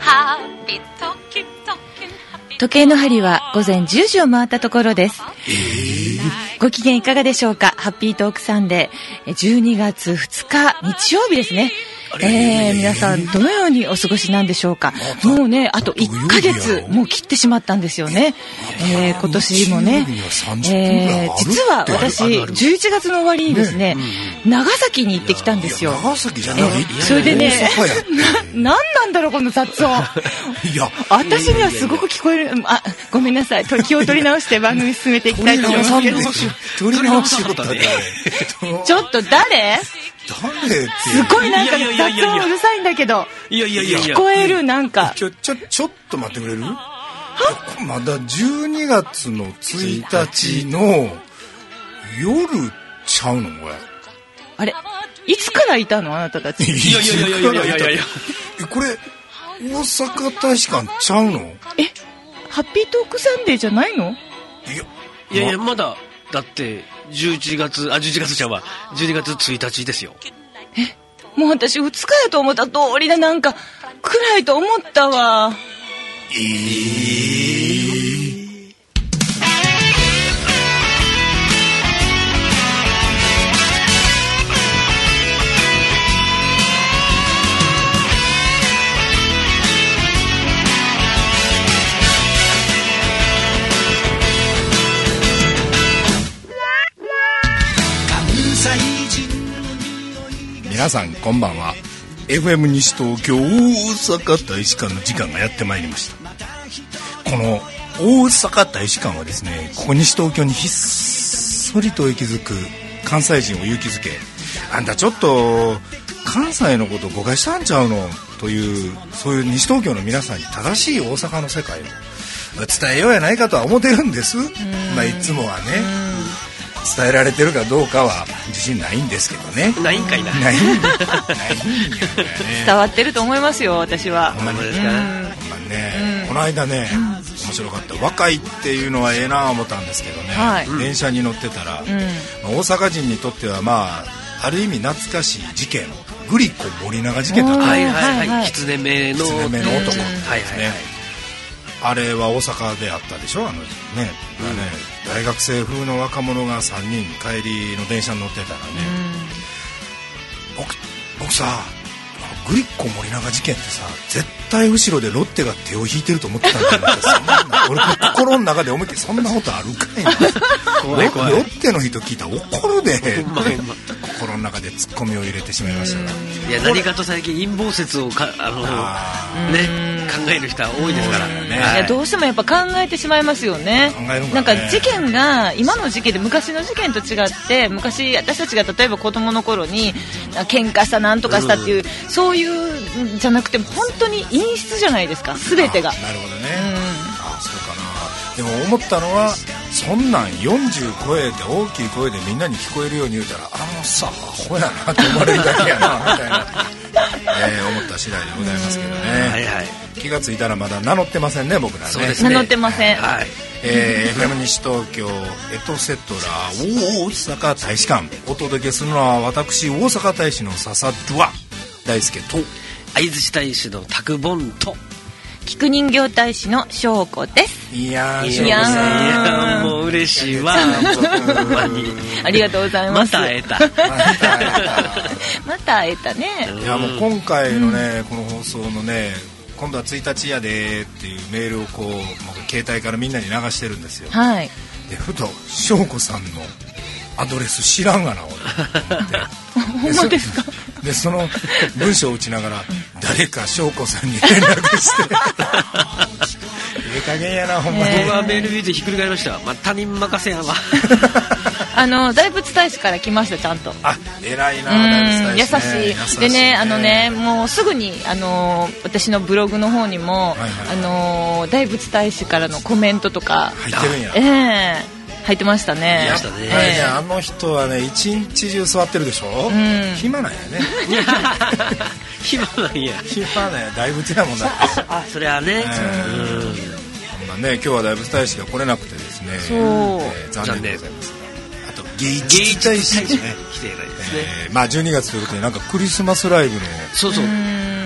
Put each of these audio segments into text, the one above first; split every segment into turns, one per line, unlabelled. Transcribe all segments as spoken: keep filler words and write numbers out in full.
時計の針は午前じゅうじを回ったところです、えー、ご機嫌いかがでしょうか。ハッピートークサンデーじゅうにがつふつか日曜日ですね。えー、皆さんどのようにお過ごしなんでしょうか。もうねあといっかげつもう切ってしまったんですよね、えー、今年もね、えー、実は私じゅういちがつの終わりにですね、長崎に行ってきたんですよ。
長崎じゃない、え
ー、それでねな、なんなんだろうこの雑音いや私にはすごく聞こえる。あ、ごめんなさい、気を取り直して番組進めていきたいと思いますけど
取り直しよったね
ちょっと誰
誰って
すごいなんか雑音うるさいんだけど、
いやいやいや
聞こえる。なんか
ちょちょちょっと待ってくれる？まだじゅうにがつのついたちの夜ちゃうのこれ。
あれいつからいたのあなたたち。
いやいやいやいやいやいやいや
これ大阪大使館ちゃうの？
えハッピートークサンデーじゃないの？
いやいやいやまだだってじゅういちがつあじゅういちがつちゃうわじゅうにがつついたちですよ。
えもう私ふつかやと思った通りでなんか暗いと思ったわ。
えー皆さんこんばんは。 エフエム 西東京大阪大使館の時間がやってまいりました。この大阪大使館はですね、ここ西東京にひっそりと息づく関西人を勇気づけ、あんたちょっと関西のこと誤解したんちゃうのという、そういう西東京の皆さんに正しい大阪の世界を伝えようやないかとは思ってるんです。まあいつもはね伝えられてるかどうかは自信ないんですけどね。
ないんかいな。
ないんないんやね。
伝わってると思いますよ私は。
ほんまにですかね。ほんまにね、この間ね、面白かった。若いっていうのはええな思ったんですけどね、はい、電車に乗ってたら、うんまあ、大阪人にとってはまあある意味懐かしい事件、グリコ森永事件だった。
はいはいはい。狐目の
狐目の男ですね。
はいはいはい。
あれは大阪であったでしょ。あのね、うんね大学生風の若者がさんにん帰りの電車に乗ってたらね、うん、僕, 僕さグリコ森永事件ってさ絶対後ろでロッテが手を引いてると思ってたんだけど俺心の中で思いっきりそんなことあるかいな怖い怖い。ロッテの人聞いたら怒るで心の中でツッコミを入れてしまいましたが、
いや何かと最近陰謀説をかあのあね考える人は多いですから、ね
はい、いやどうしてもやっぱ考えてしまいますよね。
考えるんかね。
なんか事件が今の事件で昔の事件と違って、昔私たちが例えば子供の頃に喧嘩したなんとかしたっていう、うん、そういうじゃなくて本当に陰湿じゃないですか全てが。
なるほどね、うん、あそうかな。でも思ったのはそんなんよんじゅう超えて大きい声でみんなに聞こえるように言うたらあのさアホやなって思われるだけやなみたいな、えー、思った次第でございますけどね、はいはい、気がついたらまだ名乗ってませんね僕らね。
そうですね、名乗ってません、
はいえー、エフエム 西東京エトセトラ大阪大使館お届けするのは私大阪大使の笹ドア大輔と
会津大使のタクボンと
菊人形大使の翔子です。
いやー、
いやーもう嬉しいわほんまに
ありがとうございます。
また会えた
また会えたね。
いやもう今回のね、うん、この放送のね今度はついたちやでっていうメールをこう携帯からみんなに流してるんですよ、
はい、
でふと翔子さんのアドレス知らんがな俺
ほんまですか。
でその文章を打ちながら誰か翔子さんに連絡してええ加減やなほんまに。
僕はメール見てひっくり返りました、まあ、他人任せやわ
あの大仏大使から来ましたちゃんと。
あ偉いな大仏大使、ね、
優しいでね、あのねもうすぐにあの私のブログの方にも、はいはい、あの大仏大使からのコメントとか
入ってるんや。
ええー入ってましたね。
やっぱりね、えー、あの人はね一日中座ってるでしょ、うん、暇なんやね
暇なんや
暇なんや大仏やもんだって
あそれはね、え
ー、うんまあね今日は大仏大使が来れなくてですね、
そう、
えー、残念でございますが、あと芸術大使ですね
来てないですね、
えー、まあじゅうにがつということでなんかクリスマスライブの
そうそう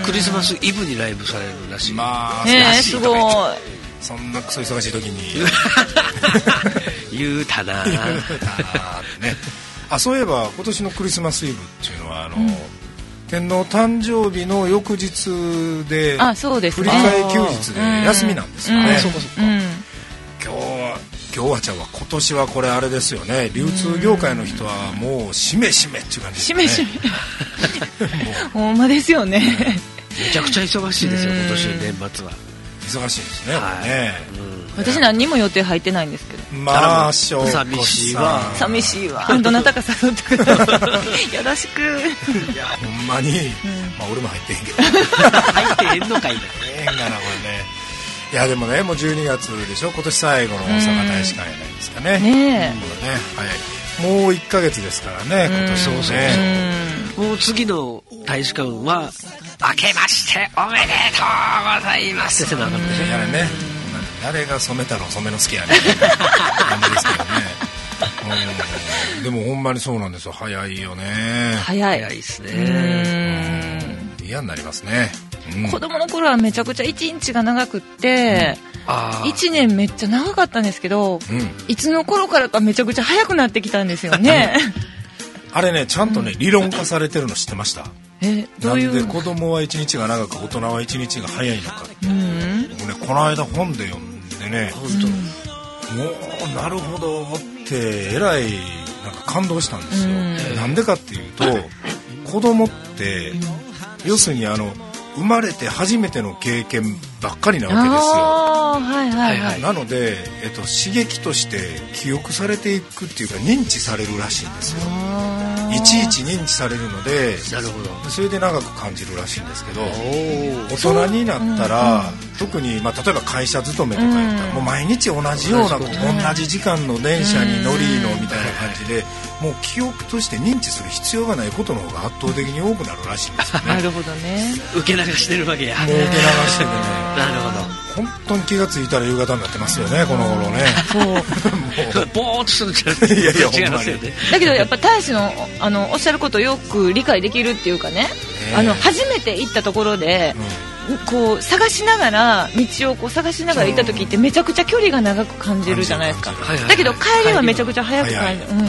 クリスマスイブにライブされるらしい。
まあ、
ねえ、すごい。
そんなクソ忙しい時に
言うたな
言うたなってね。あ、そういえば今年のクリスマスイブっていうのはあの、うん、天皇誕生日の翌日で、
あ、そうですね、
振り替え休日で休みなんですよね、
うん、そうかそうか、うん、
今日は今日はちゃんは今年はこれあれですよね、流通業界の人はもうしめしめっていう感じですね。
しめしめほんまですよね。
めちゃくちゃ忙しいですよ今年年末は。
忙しいですね、
はい、
ね、
うん、私何にも予定入ってないんですけど、
まあしょう
寂しいわ
寂しいわどなたか誘ってくださいよろしく。
いやほんまに、うん、まあ俺も入ってへんけど
入ってへんのかいな
ええんかなこれね。いやでもねもうじゅうにがつでしょ、今年最後の大阪大使館やないですかね。
ねえ、
ね、はい、もういっかげつですからね今年もね。そうそう
そう、もう次の大使館は明けましておめでとうございますってなかったでしょ。
やれね、誰が染めたら染めの好きやねん感じですけどね。うんでもほんまにそうなんですよ、早いよね。
早い
早いですね。
嫌になりますね、うん、
子供の頃はめちゃくちゃ一日が長くって、うん、いちねんめっちゃ長かったんですけど、うん、いつの頃からかめちゃくちゃ早くなってきたんですよね。
あれねちゃんとね、うん、理論化されてるの知ってました？
えどういう
なんで子供はいちにちが長く大人はいちにちが早いのかって、うん、僕ねこの間本で読んでね、うん、もうなるほどってえらいなんか感動したんですよ、うん、なんでかっていうと子供って、うん、要するにあの生まれて初めての経験ばっかりなわけですよ。
あ、はいはいはい、
なので、えっと、刺激として記憶されていくっていうか認知されるらしいんですよ。いちいち認知されるので、
なるほど、
それで長く感じるらしいんですけど、大人になったら、うんうん、特に、まあ、例えば会社勤めとかやったら、うん、もう毎日同じような、うん、同じ時間の電車に乗りのみたいな感じで、もう記憶として認知する必要がないことの方が圧倒的に多くなるらしいんですよね。
なるほどね。
受け流してるわけや。
もう受け流しててね。
なるほど。
本当に気がついたら夕方になってますよねこの頃ね。
そうボーっとするんじゃなくて、いやいや違いますよね。
だけどやっぱ大使のあのおっしゃることをよく理解できるっていうかね、えー、あの初めて行ったところで、うん、こう探しながら道をこう探しながら行った時ってめちゃくちゃ距離が長く感じるじゃないですか。だけど帰りはめちゃくちゃ早く感じる、うん、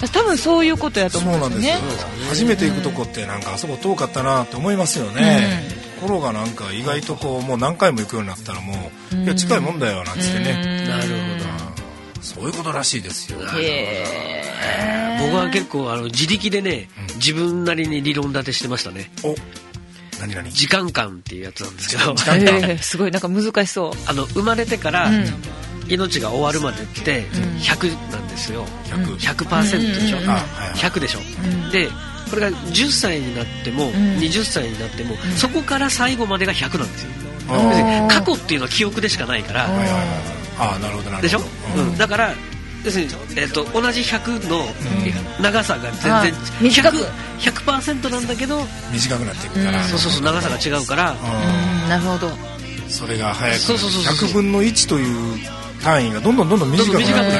多分そういうことやと思うんですよね。
そうなんですよ。初めて行くとこってなんかあそこ遠かったなって思いますよね、うんところがなんか意外とこうもう何回も行くようになったらもう、うん、いや近いもんだよなんつってね。
なるほど、
そういうことらしいですよ。
へ
僕は結構あの自力でね、うん、自分なりに理論立てしてましたね。
お何々
時間感っていうやつなんですけど、
時間感すごいなんか難しそう。
あの生まれてから、うん、命が終わるまでってひゃくなんですよ、うん、ひゃくパーセント でしょ、うん、ひゃくでしょ、うん、でこれがじゅっさいになっても、うん、にじゅっさいになっても、うん、そこから最後までがひゃくなんですよ。過去っていうのは記憶でしかないから。
ああなるほどなるほど。
でしょ、うん、だから要するに、えー、と同じひゃくの長さが全然 ひゃく, ひゃくパーセントなんだけど
短くなっていくから、
そうそうそう長さが違うから、
うん、なるほど。
それが早くひゃくぶんのいちという単位がどんどんどんどん短くなっていくっていう。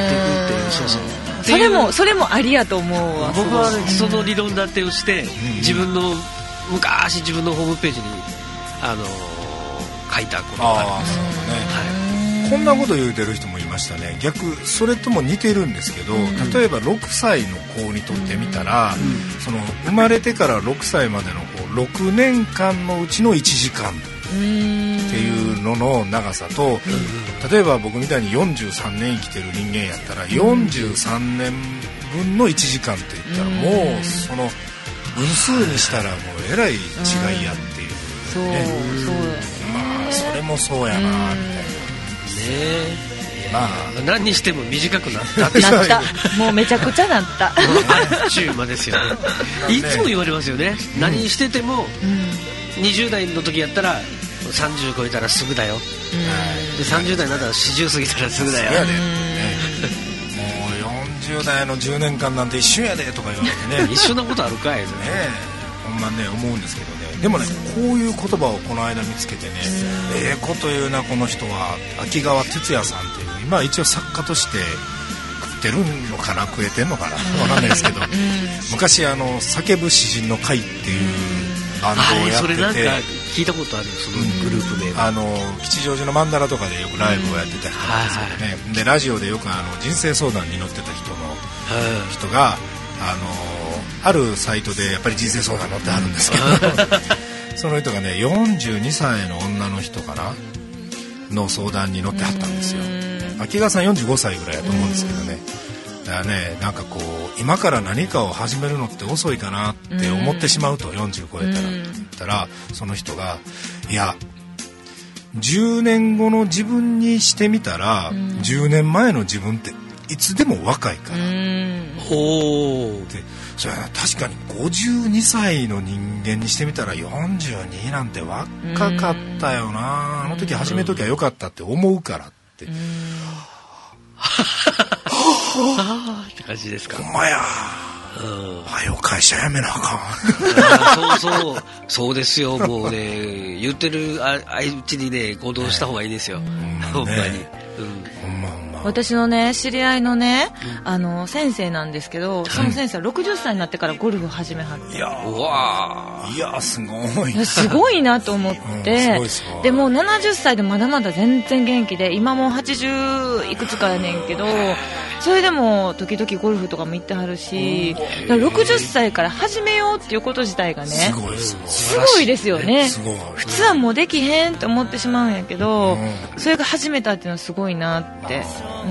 そうそう
それもそれもありやと思うわ。
僕は、ね、その理論立てをして、うん、自分の昔自分のホームページにあのー、書いたことがあります。
あ、ね、はい、こんなこと言うてる人もいましたね。逆それとも似てるんですけど、うん、例えばろくさいの子にとってみたら、うん、その生まれてからろくさいまでの子ろくねんかんのうちのいちじかんっていうのの長さと、うん、例えば僕みたいによんじゅうさんねん生きてる人間やったらよんじゅうさんねんぶんのいちじかんって言ったらもうその分数にしたらもうえらい違いやっていう、ね、
そうそう、
まあそれもそうやなみたいなね。
まあ何にしても短くなったって
なったもうめちゃくちゃなった
あっちゅう間ですよね。いつも言われますよね、うん、何してても、うん、にじゅう代の時やったらさんじゅう超えたらすぐだよ、うん、でさんじゅう代になったらよんじゅう過ぎたらすぐだよ、うん、もう
よんじゅう代のじゅうねんかんなんて一緒やでとか言われてね
一緒なことあるかいね
ほんまね思うんですけどね。でもねこういう言葉をこの間見つけてね、ええこと言うなこの人は。秋川哲也さんっていう今一応作家として食ってるのかな食えてんのかな分かんないですけど昔あの叫ぶ詩人の会っていうバンドをやってて、
はい、それなんか聞いたことあるそのグループ名、うん、
あの吉祥寺のマンダラとかでよくライブをやってた人なんですけどね、うん、でラジオでよくあの人生相談に乗ってた人の人が、あのあるサイトでやっぱり人生相談乗ってはるんですけどその人がねよんじゅうにさいの女の人かなの相談に乗ってはったんですよ。秋川さんよんじゅうごさいぐらいだと思うんですけどね、だからね、なんかこう今から何かを始めるのって遅いかなって思ってしまうと、よんじゅう超えたらって言ったら、その人がいやじゅうねんごの自分にしてみたら、じゅうねんまえの自分っていつでも若いから、ほーってそれは確かにごじゅうにさいの人間にしてみたらよんじゅうになんて若かったよな、あの時始めときゃよかったって思うからって
って感じですか。
ほんまや、うん、はよ会社辞めなあか
んそうそうそうですよ、もうね言ってるあうちにね行動した方がいいですよ、ね、ほんまに、うん、
ほんまほんま。
私のね知り合いのね、うん、あの先生なんですけど、その先生はろくじゅっさいになってからゴルフ始めはって、
いやうわいやすごい
すごいなと思って、うん、すごいすごい。でもうななじゅっさいでまだまだ全然元気で、今もうはちじゅういくつかやねんけど、それでも時々ゴルフとかも行ってはるし、だからろくじゅっさいから始めようっていうこと自体がね
すごいすごい
すごいですよね。すごい。普通はもうできへんって思ってしまうんやけど、うん、それが始めたっていうのはすごいなって、うん、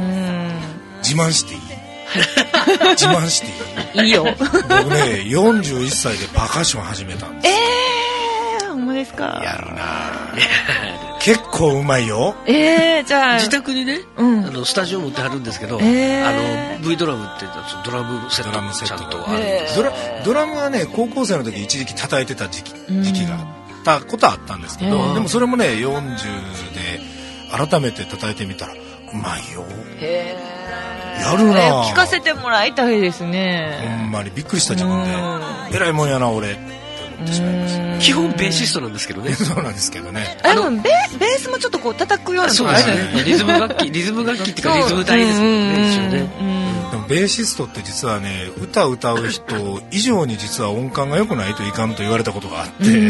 自慢していい自慢していい
いいよ
僕ねよんじゅういっさいでパーカッション始めたんです。
えーほんまですか。
やるな結構うまいよ。
えー、じゃあ
自宅にね、うん、あのスタジオ持ってあるんですけど、えー、あの V ドラムってドラムセットがちゃんとあるんです。
ドラ、ドラムはね高校生の時一時期叩いてた時期、時期があったことはあったんですけど、えー、でもそれもねよんじゅうで改めて叩いてみたらうまいよ。へー、やるな、えー、
聞かせてもらいたいですね。
ほんまにびっくりした自分で、えらいもんやな俺って思ってしまいました。
基本ベーシストなんですけどね
そうなんですけどね。
あのベー、ベースもちょっとこう叩くようなとこあるじゃないですか。
リズム楽器リズム楽器っていうかリズム体ですもんね、一応ね。
でもベーシストって実はね歌歌う人以上に実は音感が良くないといかんと言われたことがあって、うん、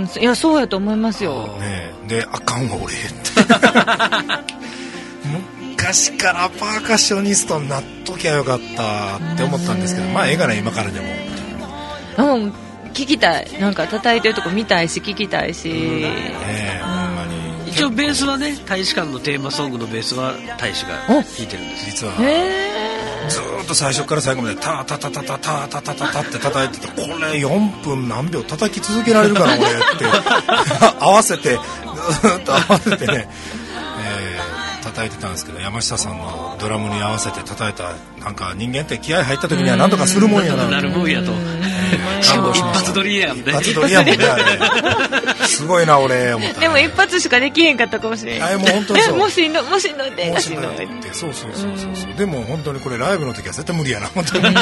いやそうやと思いますよ、
ね、であかんわ俺って昔からパーカッショニストになっときゃよかったって思ったんですけど、まあええかな今からでも。
うん聞きたい、なんか叩いてるとこ見たいし聞きたいし、うん
ね、ほんまに。
一応ベースはね大使館のテーマソングのベースは大使が弾いてるんです。
実はずーっと最初から最後までタタタタタタタタタタって叩いてて、これよんぷん何秒叩き続けられるかな俺って合わせてずーっと合わせてね、えー、叩いてたんですけど、山下さんのドラムに合わせて叩いた、なんか人間って気合入った時には何とかするもんやな
なるもんやと、しかも一発撮りやんね。
一発撮りやもんねすごいな俺思った、ね、
でも一発しかできへんかったかもしれない。
あもう本当にそう
もうしんどもうしんどいって
もうしんどいってそうそうそうそうそう。でも本当にこれライブの時は絶対無理やな本当にど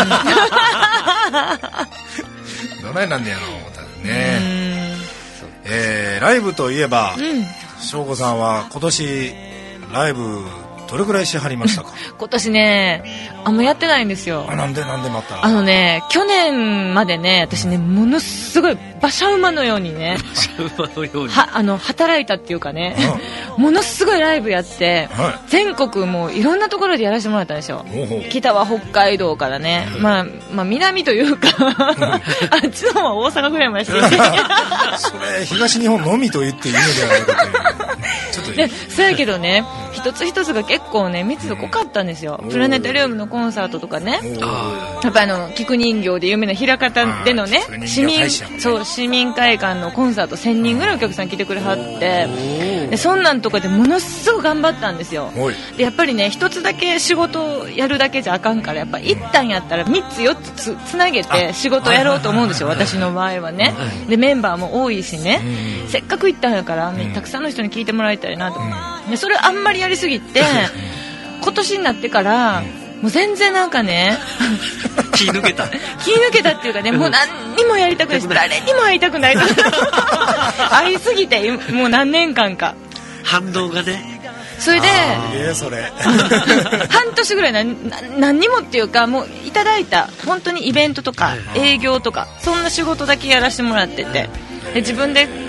ないなんでやろう思ったね。えー、ライブといえば翔吾、うん、さんは今年ライブどれくらいしはりましたか？
今年ねあんまやってないんですよ。
あなんでなんでまた
あのね去年までね私ねものすごい馬車馬のようにね
馬のように
はあの働いたっていうかね、うん、ものすごいライブやって、はい、全国もういろんなところでやらせてもらったんですよ。北は北海道からね、うんまあ、まあ南というか、うん、あっちの方は大阪ぐらいまでして
それ東日本のみと言っていいのではないかというちょっといい
でそうやけどね一つ一つが結構ね密度濃かったんですよ。プラネタリウムのコンサートとかね、やっぱあの菊人形で有名な枚方でのね市民そう市民会館のコンサートせんにんぐらいお客さん来てくれはってでそんなんとかでものすごく頑張ったんですよ。でやっぱりね一つだけ仕事をやるだけじゃあかんからやっぱ一旦やったらみっつよっつ つ, つなげて仕事をやろうと思うんですよ私の場合はね。でメンバーも多いしねせっかく行ったんやからたくさんの人に聞いてもらいたいなとでそれあんまりやりすぎて今年になってからもう全然なんかね
気抜けた
気抜けたっていうかねもう何にもやりたくないし誰にも会いたくない会いすぎてもう何年間か
反動がね
それで
それ
半年ぐらいな何にもっていうかもういただいた本当にイベントとか営業とかそんな仕事だけやらせてもらっててで自分で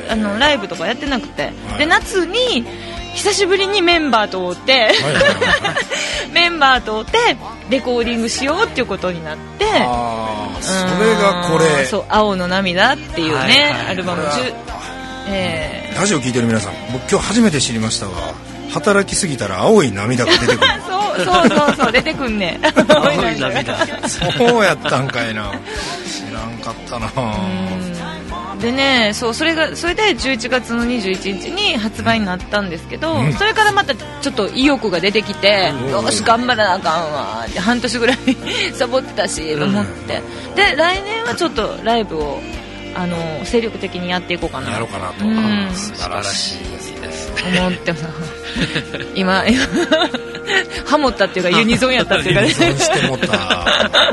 あのライブとかやってなくて、
はい、
で夏に久しぶりにメンバーと会って、はいはいはいメンバーと会ってレコーディングしようっていうことになって、
あそれがこれ
そう青の涙っていうね、はいはい、アルバム中、
えー、ラジオ聞いてる皆さん僕今日初めて知りましたが働きすぎたら青い涙が出てくる
そうそうそうそう出てくんね
青い涙
そうやったんかいな知らんかったな
でね、そうそれがそれでじゅういちがつのにじゅういちにちに発売になったんですけど、うん、それからまたちょっと意欲が出てきて、うん、よし頑張らなあかんわって半年ぐらいサボってたしと思って、うん、で来年はちょっとライブをあの精力的にやっていこうかな
やろうかなと、
うん、
素晴らしいです
思ってます今ハモったっていうかユニゾンやったっていうかね
ユニゾンしてもった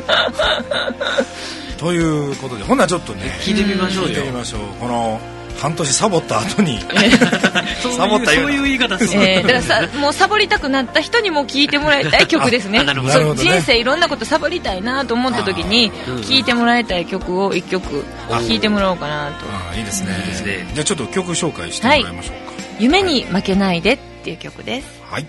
ということでほんならちょっとね
聞いてみましょうよ、
聞いてみましょう。この半年サボった後に
サボったようなそういう言い方する、
えー、だからさもうサボりたくなった人にも聴いてもらいたい曲ですね。そう人生いろんなことサボりたいなと思った時に聴いてもらいたい曲をいっきょく聴いてもらおうかなと。
あいいですね、いいですね。じゃあちょっと曲紹介してもらいましょうか、はい、
夢に負けないでっていう曲です。
はい。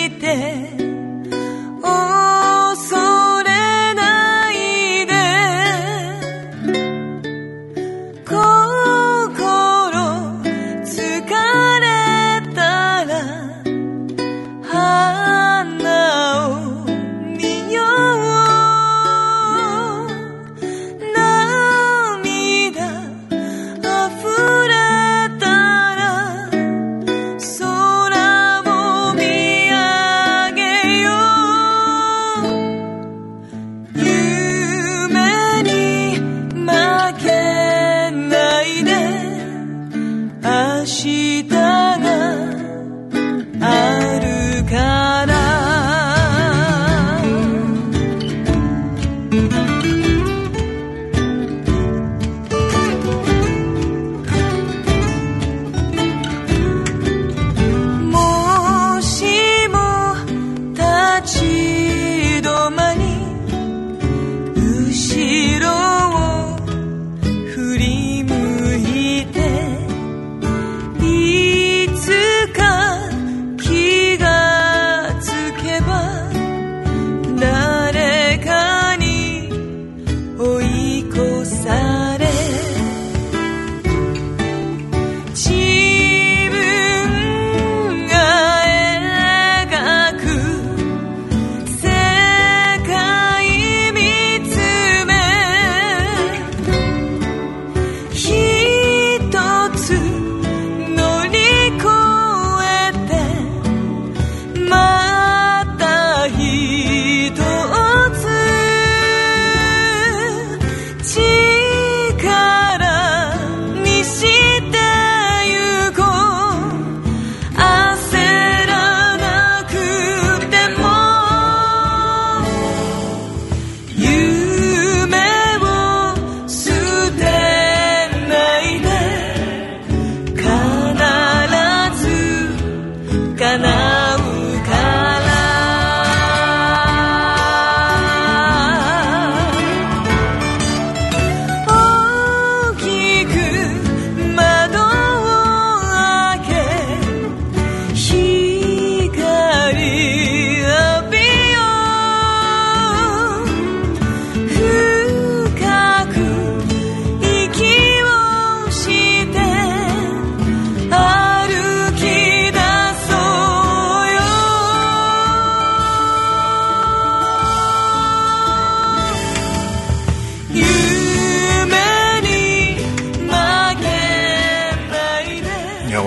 恐れないで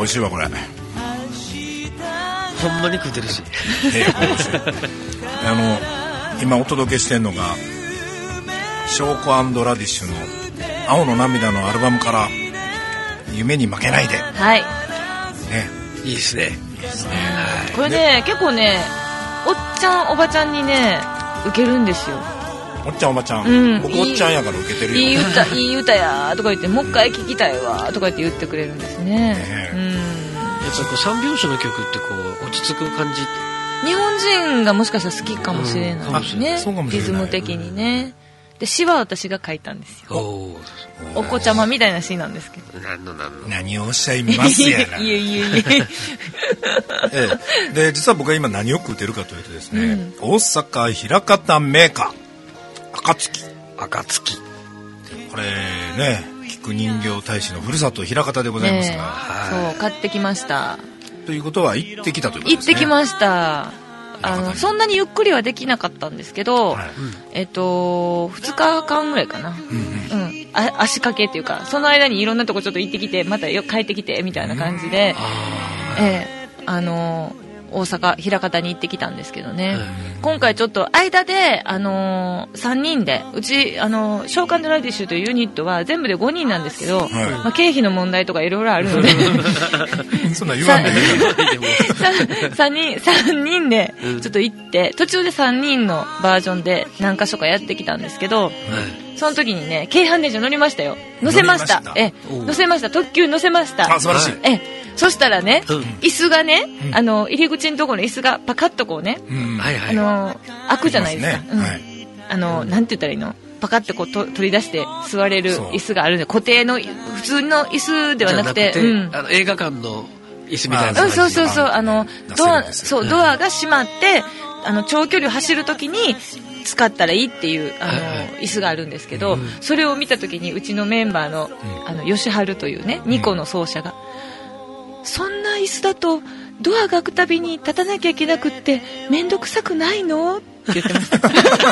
美味しいわこれ。
ほんまに食うてるし。
えー、美味しい。あの今お届けしてるのがショーコ&ラディッシュの青の涙のアルバムから夢に負けないで。
はい
ね。
いいですね。
いいですね。
はい、これね結構ねおっちゃんおばちゃんにね受けるんですよ。
おっちゃんおばちゃん、
うん、
僕おっちゃんやから受けてるよ。
いい歌いい歌やとか言ってもう一回聴きたいわとか言って言ってくれるんですね。
ね、うん、やっぱりこう三拍子の曲ってこう落ち着く感じ。
日本人がもしかしたら好きかもしれないですね、うん、リズム的にね。で詩は私が書いたんですよ。 お, お子ちゃまみたいな詩なんですけど。
何の何の
何をおっしゃいますやな。
いえいえいえ
ええ、で実は僕が今何を食うてるかというとですね、うん、大阪枚方メーカー暁
暁
これね菊人形大使のふるさと枚方でございますが、ね、
そう買ってきました。
ということは行ってきたということですね。
行ってきました。あのそんなにゆっくりはできなかったんですけど、はい、えっとふつかかんぐらいかな、うんうんうん、あ足掛けっていうかその間にいろんなとこちょっと行ってきてまたよ帰ってきてみたいな感じで、うん、えー、あの大阪枚方に行ってきたんですけどね、うん、今回ちょっと間で、あのー、さんにんでうち、あのー、ショーカンドラディッシュというユニットは全部でごにんなんですけど、はい、まあ、経費の問題とかいろいろあるので
そんな言わんでいい
さんにんさんにんでちょっと行って途中でさんにんのバージョンで何か所かやってきたんですけど、はい、その時にね京阪電車乗りましたよ。乗せましたえ乗せました特急乗せました。
あ素晴らしい。
えそしたらね、うん、椅子がね、うん、あの入り口のところの椅子がパカッとこうね、うん、あの開くじゃないですか、ね、うんはい、あのなんて言ったらいいのパカッとこうと取り出して座れる椅子があるんで固定の普通の椅子ではなくて、
うん、あの映画館の椅子みたいな
うんそうそうそうあのドアそうドアが閉まってあの長距離を走るときに使ったらいいっていうあの、はいはい、椅子があるんですけど、うん、それを見たときにうちのメンバーの、うん、あの吉春というねニコの奏者が、うん、そんな椅子だとドアが開くたびに立たなきゃいけなくって面倒くさくないのって言ってました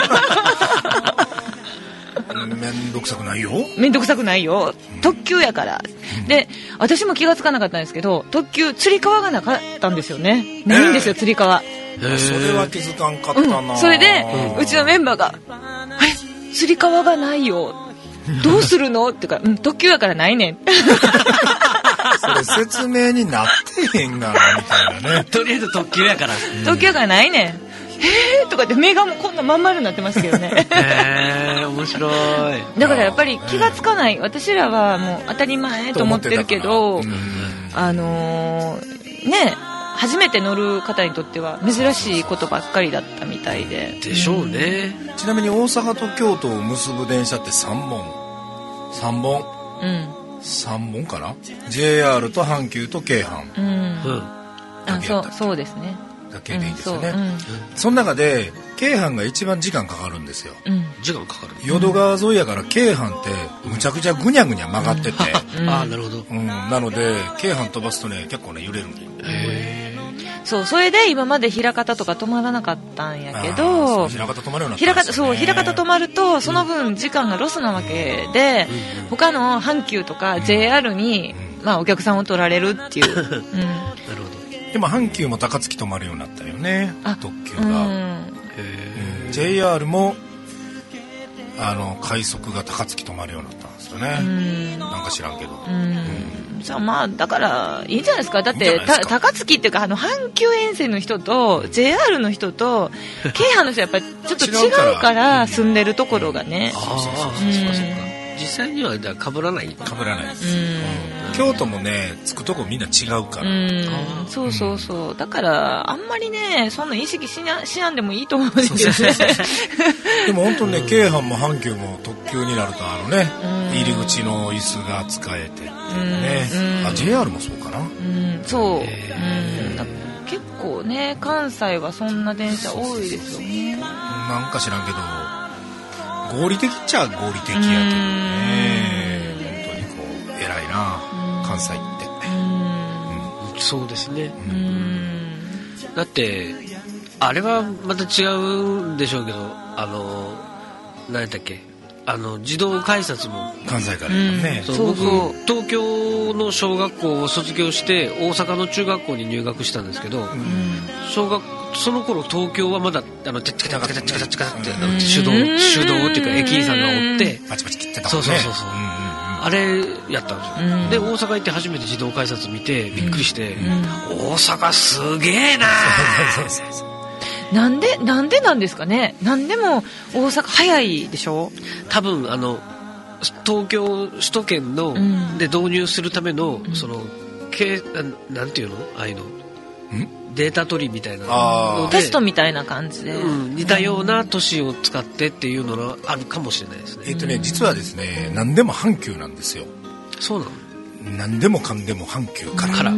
面倒くさくないよ
面倒くさくないよ、うん、特急やから、うん、で私も気がつかなかったんですけど特急つり革がなかったんですよね。ないんですよ、えー、つり革。
それは気づかんかったな、
うん、それで、うん、うちのメンバーがえつり革がないよどうするのって言うから、うん、特急やからないねん
それ説明になってへんがなみたいなね
とりあえず特急やから、
うん、特急やからないねんへーとかって目がもうこんなまん丸になってますけどね
へー面白い。
だからやっぱり気がつかない、私らはもう当たり前と思ってるけど、あのー、ね初めて乗る方にとっては珍しいことばっかりだったみたいで。
でしょうね、
うん、ちなみに大阪と京都を結ぶ電車ってさんぼんさんぼん、うん、さんぼんかな ジェイアール と阪急と京阪、うんうん、
あそうそうですね
だけでいいですよね、
うん そ, うん、
その中で京阪が一番時間かかるんですよ、
うん、時間かかる
淀川沿いやから京阪ってむちゃくちゃぐにゃぐにゃ曲がってて、
うん、あなるほど、
うん、なので京阪飛ばすとね結構ね揺れるんで
へそうそれで今まで枚方とか止まらなかったんやけど
枚方止まるようになったんですよね。
そう枚方止まるとその分時間がロスなわけで、うん、他の阪急とか ジェイアール に、うんまあ、お客さんを取られるっていう、うん、なるほど。
でも阪急も高槻止まるようになったよね特急が、うんうん、ジェイアール もあの快速が高槻止まるようになったんですよね、うん、なんか知らんけど、うん
うん、じゃあまあだからいいんじゃないですか。だって高槻っていうかあの阪急沿線の人と ジェイアール の人と京阪の人はやっぱりちょっと違うから住んでるところがね、
そうそうそうそうそう実際にはじゃあ被らない被
らないです、うん、京都もね着くとこみんな違うから、うん、
そうそうそう、うん、だからあんまりねそんな意識しなしやんでもいいと思うんですよね
でも本当にね京阪も阪急も特急になるとあのね、うん、入り口の椅子が使えてっていうね、うん、あ ジェイアール もそうかな、うん、
そう、うん、結構ね関西はそんな電車多いですよね。
なんか知らんけど合理的っちゃ合理的やけどね本当にこう偉いな関西って
うん、うん、そうですねうんだってあれはまた違うんでしょうけどあの何だっけあの自動改札も
関西からね、
うん、そうそう僕東京の小学校を卒業して大阪の中学校に入学したんですけど、うん、小学その頃東京はまだあのテッチカテッチカテッチカテッチカって手動手動っていうか駅員さんがおって
パチパチ切ってたもんね。
そうそうそうそう、うん、あれやったんですよ、うん、で大阪行って初めて自動改札見てびっくりして、うん、大阪すげえな
そうそうそうそう。
なんでなんでなんですかね。なんでも大阪早いでしょ。
多分あの東京首都圏の、うん、で導入するための、うん、そのけな、なんていうのああいうのデータ取りみたいなので
テストみたいな感じで、
うん、似たような都市を使ってっていうのがあるかもしれないですね。
えっとね実はですね何でも阪急なんですよ。
そうなの。
何でもかんでも阪急からから、うん、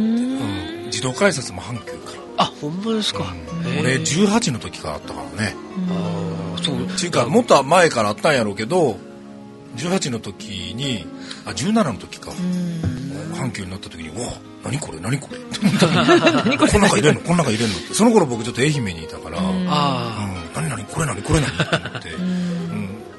自動改札も阪急から。
あ、ほんまですか。
うん、俺じゅうはちの時からあったからね。
ああ、そう。
っていうかもっと前からあったんやろうけどじゅうはちの時にあじゅうななの時か阪急になった時にうわ何これ何これこん中入れんのこん中入れんのってその頃僕ちょっと愛媛にいたからあ、うん、何何これ何これ何って思って、うん、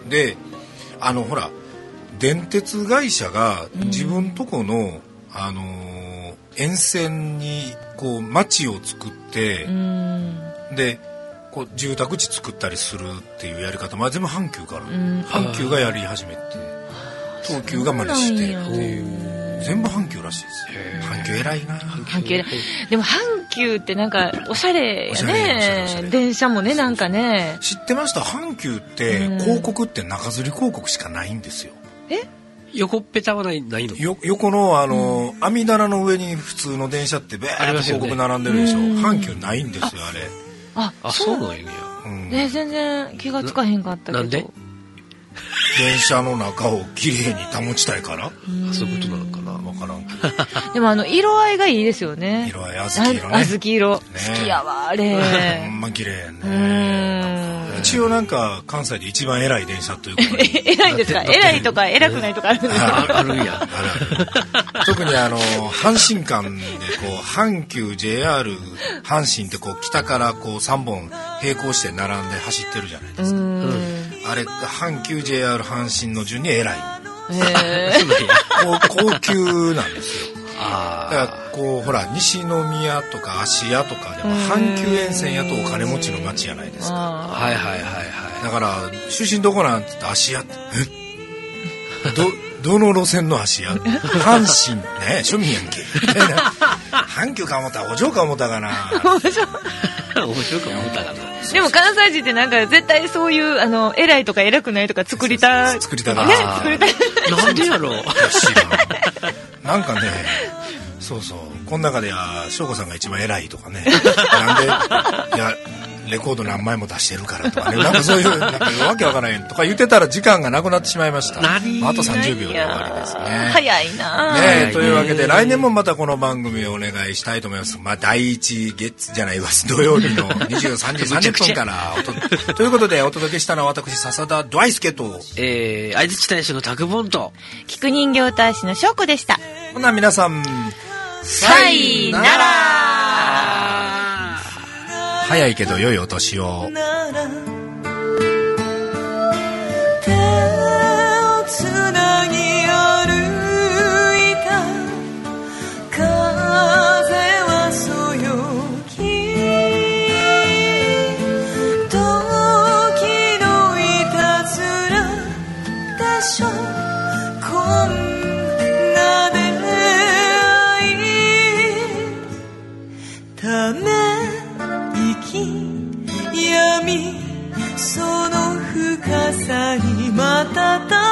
であのほら電鉄会社が自分とこの、あのー、沿線にこう街を作ってでこう住宅地作ったりするっていうやり方も全部阪急から阪急がやり始めて東急が真似してっていう全部阪急らしいですよ。阪急偉いな。
阪急偉い。でも阪急ってなんかおしゃれやね。電車もねなんかね。
知ってました？阪急って広告って中吊り広告しかないんですよ。
え？
横っぺたはないないの？
よ横のあの、うん、網棚の上に普通の電車ってベーッと広告並んでるでしょ。阪急ないんですよあれ。
あ、
あそうなんや。
うん、ね全然気がつかへんかったけど。
なんで？
電車の中をきれいに保ちたいから。
そういうことなのかな。
分からんけど。
でもあの色合いがいいですよね。
色合い小豆色ね。
小豆色、ね、好きやわあれ。
ほんま綺麗やね。一応なんか関西で一番偉い電車ということで。
偉いんですか？偉いとか偉くないとかあるんですか？
あるんや。
特にあの阪神間でこう阪急 ジェイアール 阪神ってこう北からこうさんぼん並行して並んで走ってるじゃないですか。うんあれ阪急 ジェイアール 阪神の順に偉い。
へ
高級なんですよ。あだからこうほら西宮とか芦屋とかでも阪急沿線やとお金持ちの町じゃないですか。
はいはいはいはい。
だから出身どこなんて言って芦屋ってえどどの路線の芦屋阪神ね庶民やんけ阪急か思ったらお嬢か思ったかな
お嬢か思ったかな。
でも関西人ってなんか絶対そういうあの偉いとか偉くないとか作りた
作りたが
ね作りた
なんでやろう
なんかねそうそうこの中では翔子さんが一番偉いとかねなんでいやレコード何枚も出してるからとかねなんかそういうなんかわけわからへんとか言ってたら時間がなくなってしまいました。まあ、あとさんじゅうびょうで終わりですね。
早いな
ねというわけで来年もまたこの番組をお願いしたいと思います。まあ第一月じゃないわ土曜日のにじゅうさんじさんじゅっぷんからおとということでお届けしたのは私笹田大輔と
えー、相槌大使のタクボンと
菊人形大使の翔子でした。
ほな皆さん
さいなら。
早いけど良いお年を。
手をつなぎ歩いた風はそよぎ時のいたずらでしょこんな出会いため闇その深さに瞬